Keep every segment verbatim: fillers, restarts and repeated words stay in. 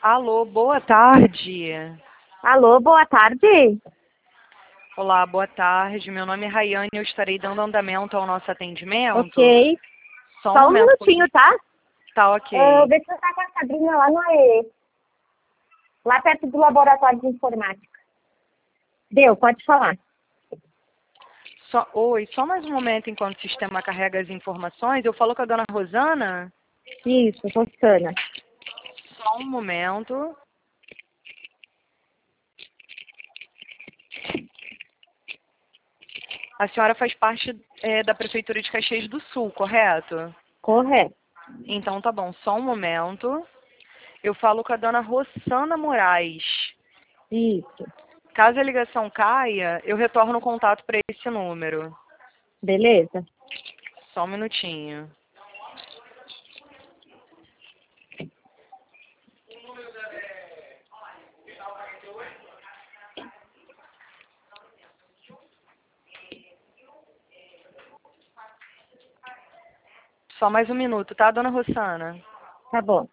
Alô, boa tarde. Alô, boa tarde. Olá, boa tarde. Meu nome é Rayane e eu estarei dando andamento ao nosso atendimento. Ok. Só um Só um momento. minutinho, tá? Tá ok. Uh, vê se você tá com a Sabrina lá no A E E. Lá perto do laboratório de informática. Deu, pode falar. Só, oi, só mais um momento enquanto o sistema carrega as informações. Eu falo com a dona Rosana? Isso, Rosana. Só um momento. A senhora faz parte é, da Prefeitura de Caxias do Sul, correto? Correto. Então tá bom, só um momento. Eu falo com a dona Rosana Moraes. Isso. Caso a ligação caia, eu retorno o contato para esse número. Beleza? Só um minutinho. Só mais um minuto, tá, dona Rosana? Tá bom.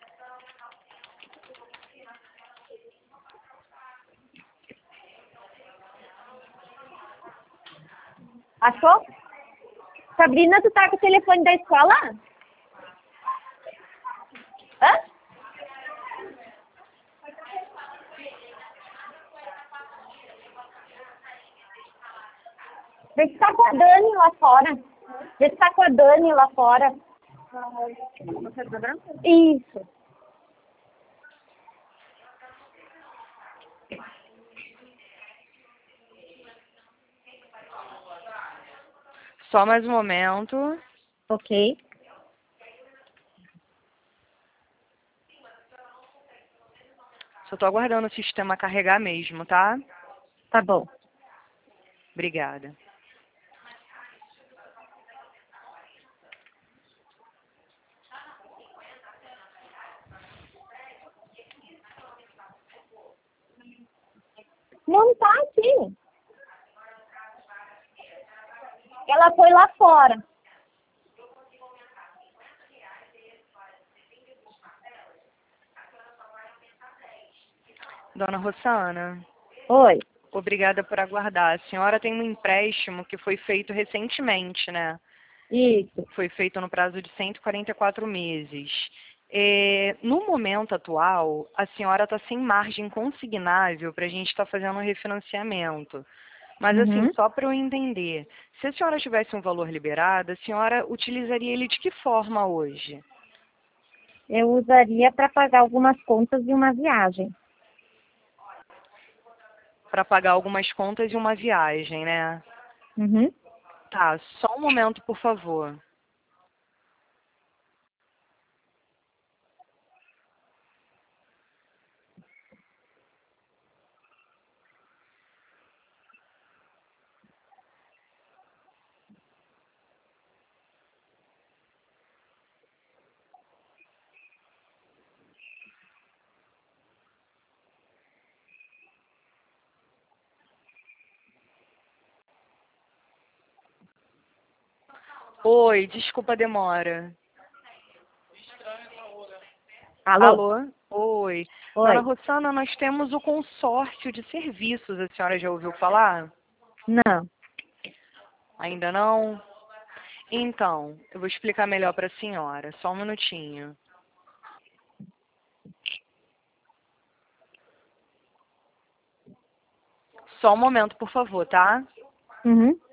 Achou? Sabrina, tu tá com o telefone da escola? Hã? Vê se tá com a Dani lá fora. Vê se tá com a Dani lá fora. Isso. Só mais um momento. Ok. Só tô aguardando o sistema carregar mesmo, tá? Tá bom. Obrigada. Não tá aqui. Ela foi lá fora. Dona Rosana, Oi. obrigada por aguardar. A senhora tem um empréstimo que foi feito recentemente, né? Isso. Foi feito no prazo de cento e quarenta e quatro meses. É, no momento atual, a senhora está sem margem consignável para a gente estar fazendo um refinanciamento. Mas assim, Uhum. só para eu entender, se a senhora tivesse um valor liberado, a senhora utilizaria ele de que forma hoje? Eu usaria para pagar algumas contas de uma viagem. Para pagar algumas contas e uma viagem, né? Uhum. Tá, só um momento, por favor. Oi, desculpa a demora. Alô? Alô? Oi. Dona Oi. Rosana, nós temos o consórcio de serviços. A senhora já ouviu falar? Não. Ainda não? Então, eu vou explicar melhor para a senhora. Só um minutinho. Só um momento, por favor, tá? Uhum.